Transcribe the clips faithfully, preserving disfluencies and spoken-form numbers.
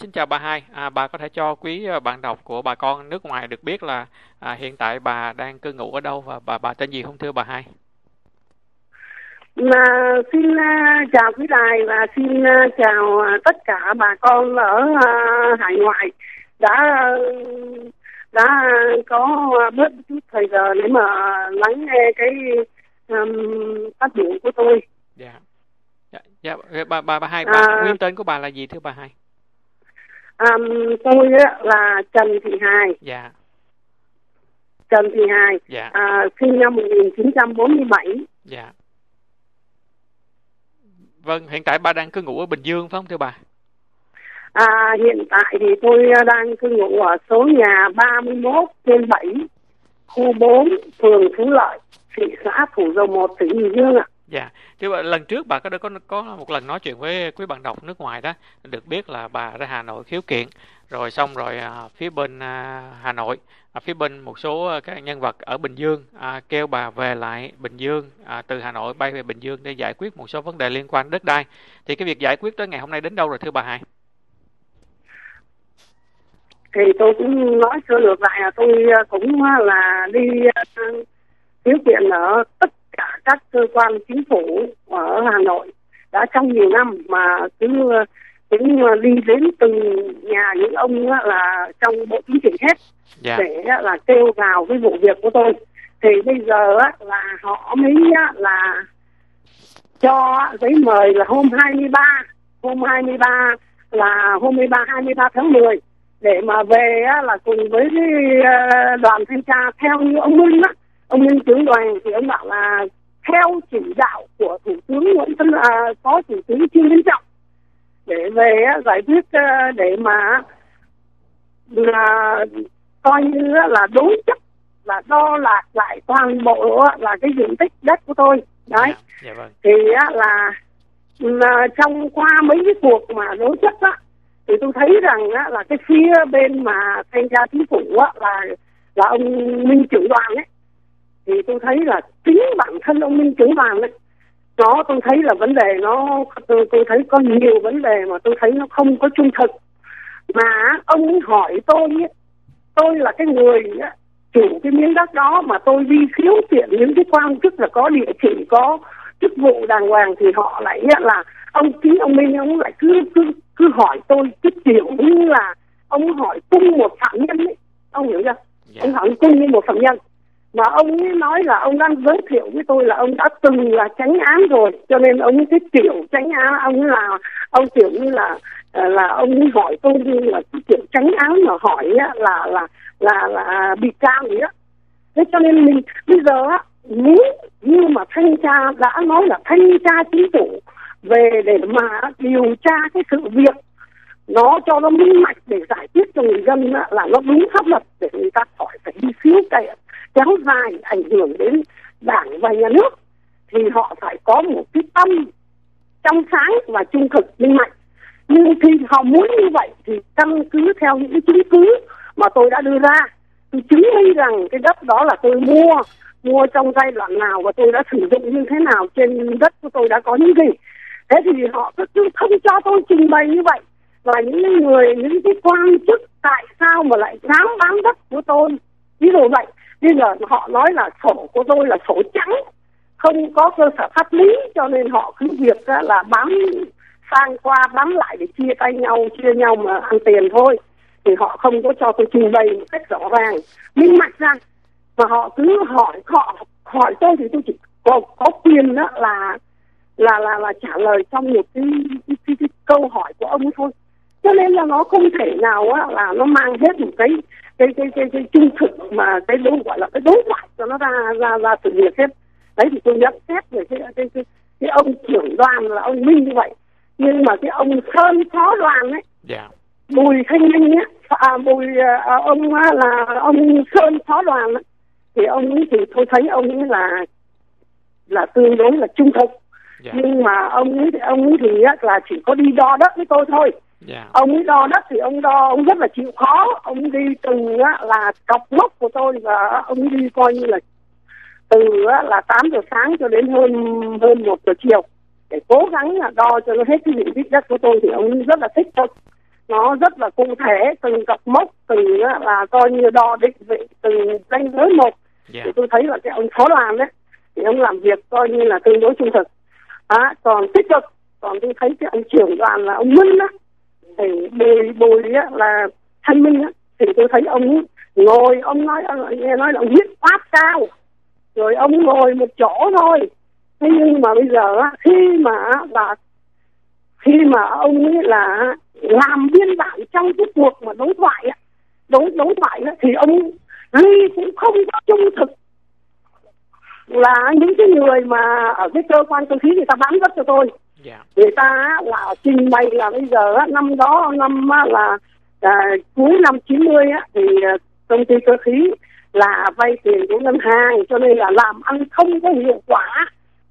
xin chào bà Hai. À, bà có thể cho quý bạn đọc của bà con nước ngoài được biết là à, hiện tại bà đang cư ngụ ở đâu và bà bà tên gì không thưa bà Hai? Mà xin uh, chào quý đài và xin uh, chào uh, tất cả bà con ở uh, hải ngoại đã uh, đã uh, có uh, bớt chút thời giờ để mà lắng nghe cái um, phát biểu của tôi. Dạ. Dạ, dạ bà bà bà Hai, bà, À, nguyên tên của bà là gì thưa bà Hai? Um, tôi là Trần Thị Hài. Dạ. Trần Thị Hài. Dạ. À, sinh năm một nghìn chín trăm bốn mươi bảy. Dạ. Vâng, hiện tại bà đang cư ngụ ở Bình Dương phải không thưa bà? À, hiện tại thì tôi đang cư ngụ ở số nhà ba mươi mốt trên bảy, khu bốn, phường Phú Lợi, thị xã Thủ Dầu Một, tỉnh Bình Dương ạ. Dạ, thì lần trước bà có có có một lần nói chuyện với quý bạn đọc nước ngoài đó, được biết là bà ra Hà Nội khiếu kiện, rồi xong rồi à, phía bên à, Hà Nội, à, phía bên một số à, các nhân vật ở Bình Dương à, kêu bà về lại Bình Dương, à, từ Hà Nội bay về Bình Dương để giải quyết một số vấn đề liên quan đất đai. Thì cái việc giải quyết tới ngày hôm nay đến đâu rồi thưa bà Hai? Thì tôi cũng nói sơ lược lại là tôi cũng là đi khiếu kiện ở tất cả các cơ quan chính phủ ở Hà Nội đã trong nhiều năm, mà cứ cũng đi đến từng nhà những ông là trong bộ chính trị hết. Yeah. Để là kêu gào cái vụ việc của tôi. Thì bây giờ là họ mới là cho giấy mời là hôm hai mươi ba, hôm hai mươi ba là hôm hai mươi ba hai mươi ba tháng mười để mà về là cùng với cái đoàn thanh tra. Theo như ông Minh á, ông Minh trưởng đoàn thì ông bảo là theo chỉ đạo của Thủ tướng Nguyễn Xuân à, Phó Thủ tướng Trương Minh Trọng để về giải quyết, để mà là coi như là đối chất, là đo lạc lại toàn bộ là cái diện tích đất của tôi đấy. Yeah, yeah, vâng. Thì là, là trong qua mấy cái cuộc mà đối chất á, thì tôi thấy rằng á, là cái phía bên mà thanh tra chính phủ á, là là ông Minh trưởng đoàn ấy, thì tôi thấy là chính bản thân ông Minh trưởng đoàn ấy, nó tôi thấy là vấn đề nó tôi, tôi thấy có nhiều vấn đề mà tôi thấy nó không có trung thực. Mà ông ấy hỏi tôi ấy, tôi là cái người ấy, chủ cái miếng đất đó mà tôi đi khiếu kiện những cái quan chức là có địa chỉ, có chức vụ đàng hoàng, thì họ lại là ông chính ông Minh ông lại cứ cứ cứ hỏi tôi cái kiểu như là ông hỏi cung một phạm nhân ấy, ông hiểu chưa? Yeah. Ông hỏi cung như một phạm nhân, mà ông ấy nói là ông đang giới thiệu với tôi là ông đã từng là chánh án rồi, cho nên ông cái kiểu chánh án, ông ấy là ông kiểu như là là ông ấy hỏi tôi như là cái kiểu chánh án mà hỏi á, là là là là bị can gì á. Thế cho nên mình bây giờ á, nếu như mà thanh tra đã nói là thanh tra chính phủ về để mà điều tra cái sự việc nó cho nó minh mạch để giải quyết cho người dân á, là nó đúng pháp luật, để người ta khỏi phải đi khiếu kiện kéo dài ảnh hưởng đến đảng và nhà nước, thì họ phải có một cái tâm trong sáng và trung thực minh mạch. Nhưng khi họ muốn như vậy thì căn cứ theo những cái chứng cứ mà tôi đã đưa ra, tôi chứng minh rằng cái đất đó là tôi mua mua trong giai đoạn nào và tôi đã sử dụng như thế nào, trên đất của tôi đã có những gì. Thế thì họ cứ không cho tôi trình bày như vậy, và những người, những cái quan chức tại sao mà lại dám bán đất của tôi ví dụ vậy. Bây giờ họ nói là sổ của tôi là sổ trắng, không có cơ sở pháp lý, cho nên họ cứ việc là bám sang qua bám lại để chia tay nhau, chia nhau mà ăn tiền thôi. Thì họ không có cho tôi trình bày một cách rõ ràng, minh mạch ra, mà họ cứ hỏi họ hỏi tôi thì tôi chỉ có, có quyền đó là là là là trả lời trong một cái, cái, cái, cái câu hỏi của ông ấy thôi. Cho nên là nó không thể nào á, là nó mang hết một cái cái cái cái, cái trung thực mà cái đối gọi là cái đối thoại cho nó ra ra ra sự việc hết. Đấy thì tôi nhận xét về cái cái, cái cái ông trưởng đoàn là ông Minh như vậy. Nhưng mà cái ông Sơn phó đoàn ấy, yeah. Bùi Thanh Minh ấy, à, Bùi à, ông là ông Sơn phó đoàn ấy, thì ông ấy thì tôi thấy ông ấy là là tương đối là trung thực. Yeah. Nhưng mà ông ấy ông ấy thì là chỉ có đi đo đất với tôi thôi. Yeah. Ông ấy đo đất thì ông đo ông rất là chịu khó, ông đi từ là cọc mốc của tôi, và ông ấy đi coi như là từ là tám giờ sáng cho đến hơn hơn một giờ chiều để cố gắng là đo cho nó hết cái diện tích đất của tôi. Thì ông ấy rất là thích tôi, nó rất là cụ thể, từng cặp mốc, từng là coi như đo định vị từng ranh giới một. Yeah. Thì tôi thấy là cái ông phó đoàn đấy thì ông làm việc coi như là tương đối trung thực. À, còn tích cực, còn tôi thấy cái ông trưởng đoàn là ông Minh á, thì bùi bùi á, là Thanh Minh á, thì tôi thấy ông ngồi, ông nói nghe nói là ông huyết áp cao, rồi ông ngồi một chỗ thôi. Thế nhưng mà bây giờ á, khi mà là khi mà ông ấy là làm biên bản trong cái cuộc mà đối thoại á, đối đối thoại á, thì ông Ly cũng không có trung thực. Là những cái người mà ở cái cơ quan cơ khí người ta bán đất cho tôi, yeah. Người ta là trình bày là bây giờ năm đó năm là à, cuối năm chín mươi á, thì công ty cơ khí là vay tiền của ngân hàng, cho nên là làm ăn không có hiệu quả,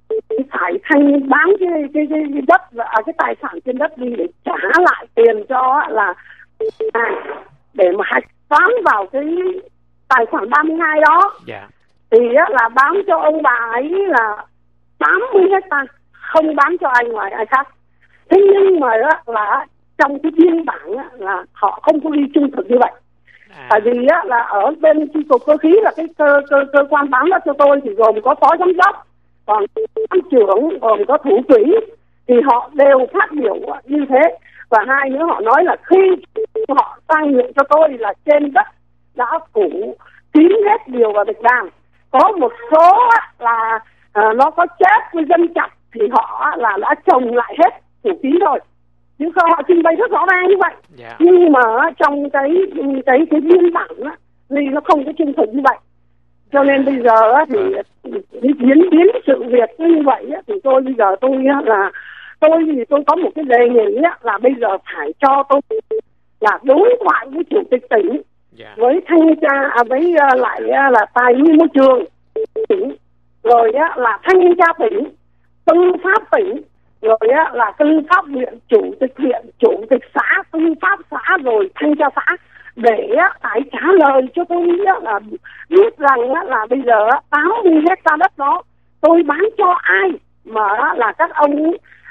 phải thanh bán cái cái cái, cái đất à, cái tài sản trên đất đi để trả lại tiền cho là à, để mà hạch toán vào cái tài khoản ba mươi hai đó. Yeah. Thì á, là bán cho ông bà ấy là tám mươi hectare, không bán cho ai ngoài ai khác. Thế nhưng mà á, là trong cái biên bản á, là họ không có ghi trung thực như vậy. À. Tại vì á, là ở bên chi cục cơ khí là cái cơ, cơ, cơ quan bán đất cho tôi thì gồm có phó giám đốc, còn ban trưởng, gồm có thủ quỹ, thì họ đều phát biểu như thế. Và hai nữa họ nói là khi họ sang nhượng cho tôi là trên đất đã phủ kín hết điều và bạch đàn. Có một số là à, nó có chết với dân chặt thì họ là đã trồng lại hết phủ kín rồi, chứ không họ trình bày rất rõ ràng như vậy. Yeah. Nhưng mà trong cái cái cái biên bản á, thì nó không có trung thực như vậy. Cho nên bây giờ á, thì cái diễn biến sự việc như vậy á, thì tôi bây giờ tôi á, là tôi thì tôi có một cái đề nghị á, là bây giờ phải cho tôi là đối thoại với chủ tịch tỉnh. Yeah. Với thanh tra à, với uh, lại uh, là tài nguyên môi trường tỉnh, rồi uh, là thanh tra tỉnh, tư pháp tỉnh, rồi uh, là tư pháp huyện, chủ tịch huyện, chủ tịch xã, tư pháp xã, rồi thanh tra xã, để uh, phải trả lời cho tôi uh, là biết rằng uh, là bây giờ uh, tám mươi hectare đất đó tôi bán cho ai, mà uh, là các ông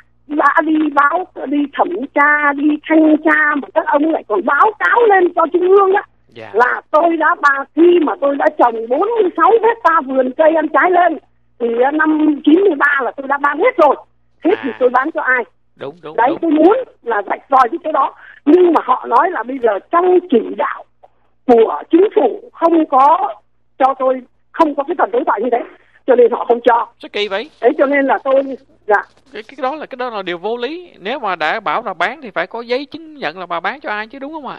đã đi báo, đi thẩm tra, đi thanh tra, mà các ông lại còn báo cáo lên cho trung ương á. Yeah. Là tôi đã bà khi mà tôi đã trồng bốn mươi sáu hectare vườn cây ăn trái lên thì năm chín mươi ba là tôi đã bán hết rồi. Thế à. Thì tôi bán cho ai? Đúng, đúng, đấy đúng. Tôi muốn là rạch ròi cái chỗ đó. Nhưng mà họ nói là bây giờ trong chỉ đạo của chính phủ không có cho tôi, không có cái phần đối thoại như thế, cho nên họ không cho. Sao kỳ vậy? Đấy cho nên là tôi dạ. Cái, cái đó là cái đó là điều vô lý. Nếu mà đã bảo là bán thì phải có giấy chứng nhận là bà bán cho ai chứ, đúng không ạ?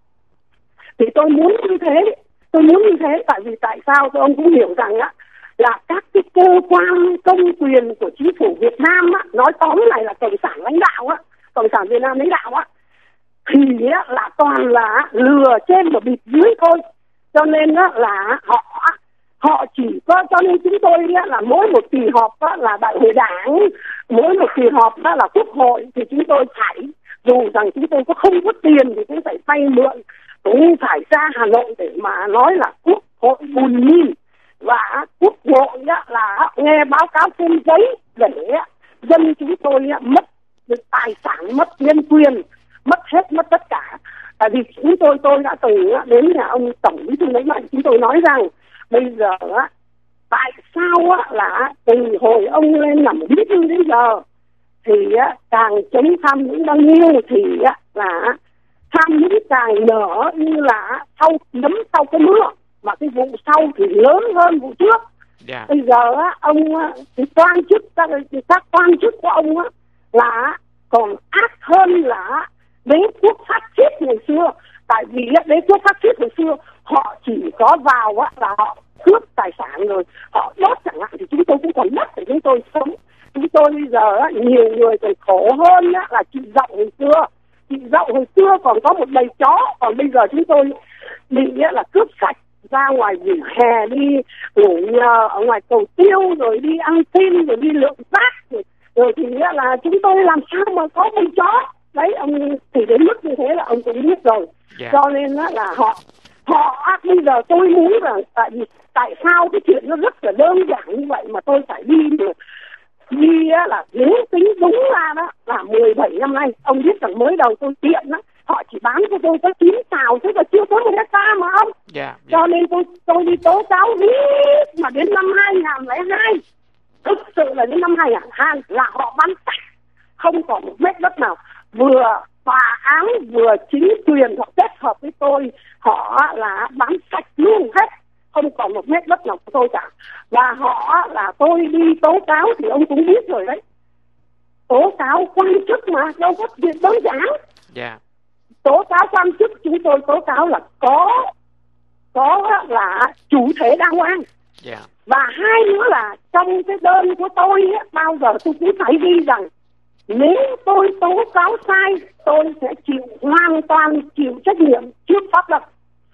Thì tôi muốn như thế, tôi muốn như thế, tại vì tại sao tôi ông cũng hiểu rằng á là các cái cơ quan công quyền của chính phủ Việt Nam á, nói tóm lại là cộng sản lãnh đạo á, cộng sản Việt Nam lãnh đạo á, thì á, là toàn là lừa trên và bịt dưới thôi. Cho nên á, là họ họ chỉ có, cho nên chúng tôi á, là mỗi một kỳ họp á, là đại hội đảng, mỗi một kỳ họp á, là quốc hội, thì chúng tôi phải, dù rằng chúng tôi có không có tiền thì cũng phải vay mượn, cũng phải ra Hà Nội để mà nói là quốc hội bùn nhìn, và quốc hội á, là nghe báo cáo trên giấy để dân chúng tôi á, mất tài sản, mất nhân quyền, mất hết, mất tất cả. Tại vì chúng tôi tôi đã từng á, đến nhà ông Tổng Bí thư Nguyễn Mạnh, chúng tôi nói rằng bây giờ á, tại sao á, là từ hồi ông lên làm bí thư đến giờ thì á, càng chống tham nhũng bao nhiêu thì á, là tham nhũng càng nở như là sau nấm sau cái mưa, mà cái vụ sau thì lớn hơn vụ trước. Yeah. Bây giờ á, ông cái quan chức các, các quan chức của ông á, là còn ác hơn là đế quốc phát xít ngày xưa. Tại vì á, đế quốc phát xít ngày xưa họ chỉ có vào á, là họ cướp tài sản rồi họ đốt chẳng hạn, thì chúng tôi cũng còn đất để chúng tôi sống. Chúng tôi bây giờ á, nhiều người còn khổ hơn á, là chị Dậu hồi xưa. Chị Dậu hồi xưa còn có một bầy chó, còn bây giờ chúng tôi bị á, là cướp sạch, ra ngoài vỉa hè đi ngủ nhờ ở ngoài cầu tiêu, rồi đi ăn xin, rồi đi lượm rác, rồi, rồi thì á, là chúng tôi làm sao mà có bầy chó. Đấy, ông thì đến mức như thế là ông cũng biết rồi. Yeah. Cho nên á, là họ họ bây giờ tôi muốn là tại vì tại sao cái chuyện nó rất là đơn giản như vậy mà tôi phải đi được đi á, là nếu tính đúng ra đó là mười bảy năm nay. Ông biết rằng mới đầu tôi tiện á, họ chỉ bán cho tôi có chín xào, tức là chưa tới một hecta mà ông. Yeah, yeah. Cho nên tôi tôi đi tố cáo riết mà đến năm hai nghìn không trăm lẻ hai, thực sự là đến năm hai nghìn không trăm lẻ hai là họ bán sạch, không còn một mét đất nào. Vừa tòa án vừa chính quyền họ kết hợp với tôi, họ là bán sạch luôn hết, không còn một mét đất nào của tôi cả. Và họ là tôi đi tố cáo thì ông cũng biết rồi đấy, tố cáo quan chức mà đâu có chuyện đơn giản. Yeah. Tố cáo quan chức, chúng tôi tố cáo là có có là chủ thể đa quan. Yeah. Và hai nữa là trong cái đơn của tôi ấy, bao giờ tôi cũng phải ghi rằng nếu tôi tố cáo sai, tôi sẽ chịu hoàn toàn chịu trách nhiệm trước pháp luật.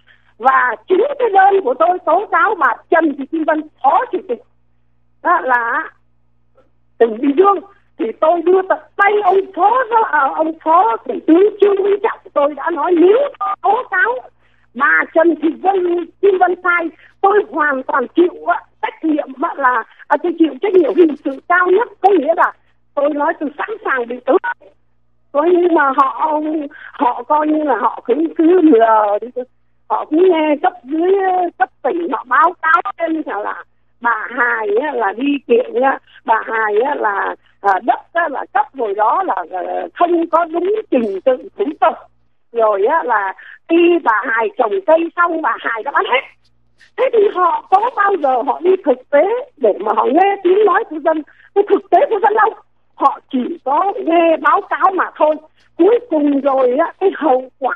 Và chính cái đơn của tôi tố cáo bà Trần Thị Kim Vân, phó chủ tịch đó là tỉnh Bình Dương, thì tôi đưa tận tay ông phó đó, à, ông phó thủ tướng Trương Mỹ Trọng, tôi đã nói nếu tố cáo bà Trần Thị Vân Kim Vân sai, tôi hoàn toàn chịu uh, trách nhiệm là à, tôi chịu trách nhiệm hình sự cao nhất, có nghĩa là tôi nói tôi sẵn sàng bị tử. Coi như mà họ họ coi như là họ cứ cứ lừa đi, họ cứ nghe cấp dưới cấp tỉnh họ báo cáo lên là bà Hài là đi kiện, bà Hài là đất là cấp hồi đó là không có đúng trình tự thủ tục, rồi là khi bà Hài trồng cây xong bà Hài đã bán hết. Thế thì họ có bao giờ họ đi thực tế để mà họ nghe tiếng nói của dân, cái thực tế của dân đâu, họ chỉ có nghe báo cáo mà thôi. Cuối cùng rồi á, cái hậu quả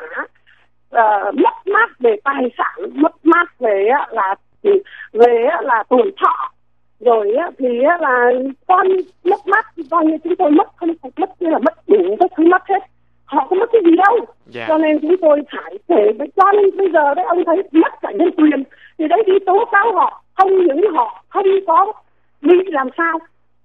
uh, mất mát về tài sản, mất mát về á, là về á, là tuổi thọ, rồi á, thì á, là con mất mát, coi như chúng tôi mất không phải mất như là mất đủ các thứ mất hết, họ không mất cái gì đâu. Yeah. Cho nên chúng tôi phải kể với, cho nên bây giờ đấy ông thấy mất cả nhân quyền thì đấy đi tố cáo họ, không những họ không có bị làm sao.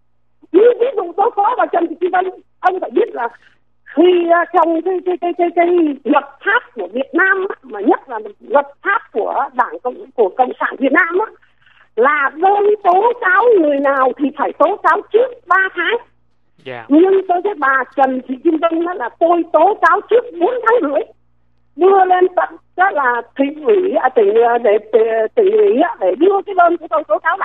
Như ví dụ tố cáo vào Trần Thị Kim Vân, ông phải biết là khi uh, trong cái cái cái cái cái luật pháp của Việt Nam á, mà nhất là luật pháp của Đảng Cộng của Cộng sản Việt Nam á, là đơn tố cáo người nào thì phải tố cáo trước ba tháng. Yeah. Nhưng tôi với bà Trần Thị Kim Vân đó là tôi tố cáo trước bốn tháng rưỡi, đưa lên tận đó là thị ủy à, tỉnh để tỉnh ủy để đưa cái đơn của tôi tố cáo đã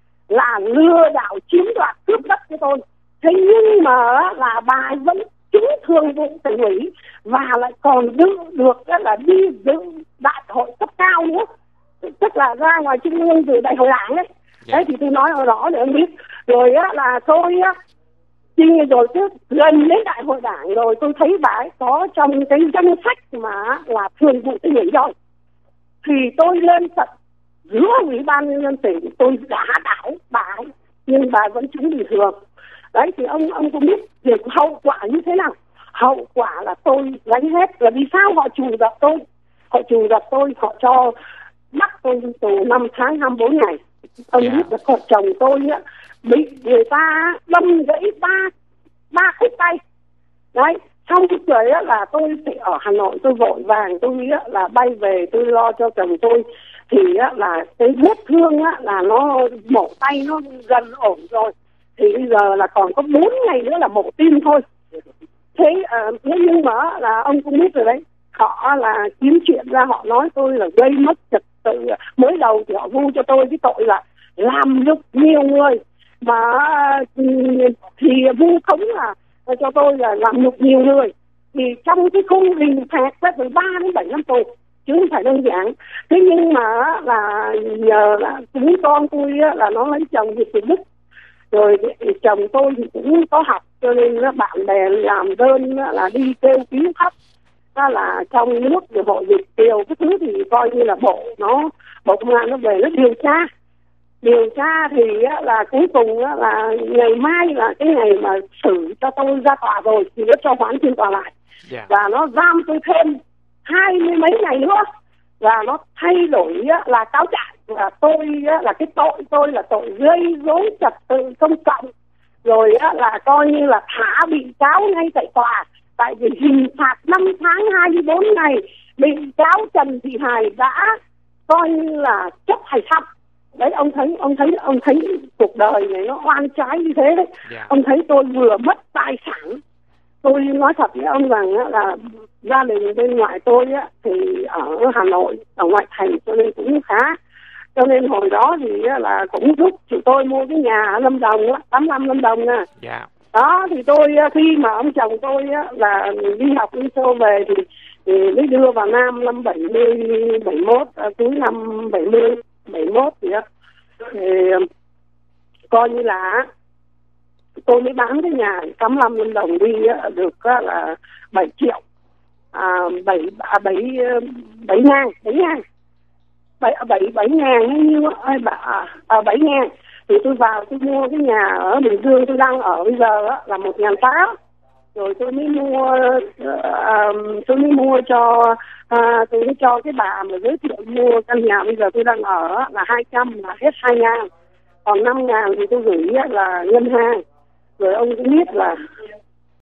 là lừa đảo chiếm đoạt cướp đất của tôi. Thế nhưng mà là bà vẫn trúng thường vụ tỉnh ủy và lại còn được được là đi dự đại hội cấp cao nữa, tức là ra ngoài trung ương dự đại hội đảng ấy. Yeah. Đấy thì tôi nói rõ để ông biết. Rồi á là tôi á Thì rồi cứ gần đến đại hội đảng rồi tôi thấy bà ấy có trong cái danh sách mà là thường vụ tỉnh ủy rồi, thì tôi lên tận giữa ủy ban nhân dân tỉnh tôi đã đảo bà ấy, nhưng bà vẫn trúng bình thường. Đấy thì ông ông có biết việc hậu quả như thế nào? Hậu quả là tôi gánh hết. Là vì sao họ trù dập tôi? Họ trù dập tôi, họ cho bắt tôi tù năm tháng hai mươi bốn ngày. Ông yeah. biết là vợ chồng tôi á bị người ta đâm gãy ba ba khúc tay. Đấy, xong rồi á là tôi thì ở Hà Nội tôi vội vàng tôi nghĩ là bay về tôi lo cho chồng tôi, thì á là cái vết thương á là nó mổ tay nó gần ổn rồi, thì bây giờ là còn có bốn ngày nữa là mổ tim thôi. Thế uh, thế nhưng mà là ông cũng biết rồi đấy, họ là kiếm chuyện ra họ nói tôi là gây mất trật tự. Mới đầu thì họ vu cho tôi cái tội là làm nhục nhiều người, mà thì vu khống là cho tôi là làm nhục nhiều người, thì trong cái khung hình phạt là từ ba đến bảy năm tù chứ không phải đơn giản. Thế nhưng mà là nhờ là chúng con tôi là nó lấy chồng thì từ Đức, rồi chồng tôi thì cũng có học, cho nên bạn bè làm đơn là đi kêu cứu khắp đó là trong nước rồi hội Việt kiều cái thứ, thì coi như là bộ nó bộ công an nó về nó điều tra điều tra thì là cuối cùng là ngày mai là cái ngày mà xử cho tôi ra tòa rồi thì nó cho hoãn phiên tòa lại. Yeah. Và nó giam tôi thêm hai mươi mấy ngày nữa, và nó thay đổi là cáo trạng là tôi là cái tội tôi là tội gây rối trật tự công cộng, rồi là coi như là thả bị cáo ngay tại tòa, tại vì hình phạt năm tháng hai mươi bốn ngày bị cáo Trần Thị Hài đã coi như là chấp hành xong. Đấy, ông thấy ông thấy ông thấy cuộc đời này nó oan trái như thế đấy. Yeah. Ông thấy tôi vừa mất tài sản tôi nói thật với ông rằng á, là gia đình bên ngoại tôi á, thì ở Hà Nội, ở ngoại thành, cho nên cũng khá. Cho nên hồi đó thì á, là cũng giúp chị tôi mua cái nhà ở Lâm Đồng á, tám mươi lăm Lâm Đồng nè. Dạ. Đó thì tôi khi mà ông chồng tôi á, là đi học đi xô về thì, thì mới đưa vào Nam năm bảy mươi, bảy mốt, cuối năm bảy mươi, bảy mốt thì á, thì coi như là tôi mới bán cái nhà tám mươi lăm Lâm Đồng đi á, được á, là bảy triệu, à, bảy à, bảy bảy ngàn, bảy ngàn, bảy bảy bảy ngàn hay nhiêu à, à, bảy ngàn. Thì tôi vào tôi mua cái nhà ở Bình Dương tôi đang ở bây giờ á, là một ngàn tám. Rồi tôi mới mua uh, tôi mới mua cho uh, tôi mới cho cái bà mà giới thiệu mua căn nhà bây giờ tôi đang ở á, là hai trăm, là hết hai ngàn. Còn năm ngàn thì tôi gửi á, là ngân hàng. Rồi ông cũng biết là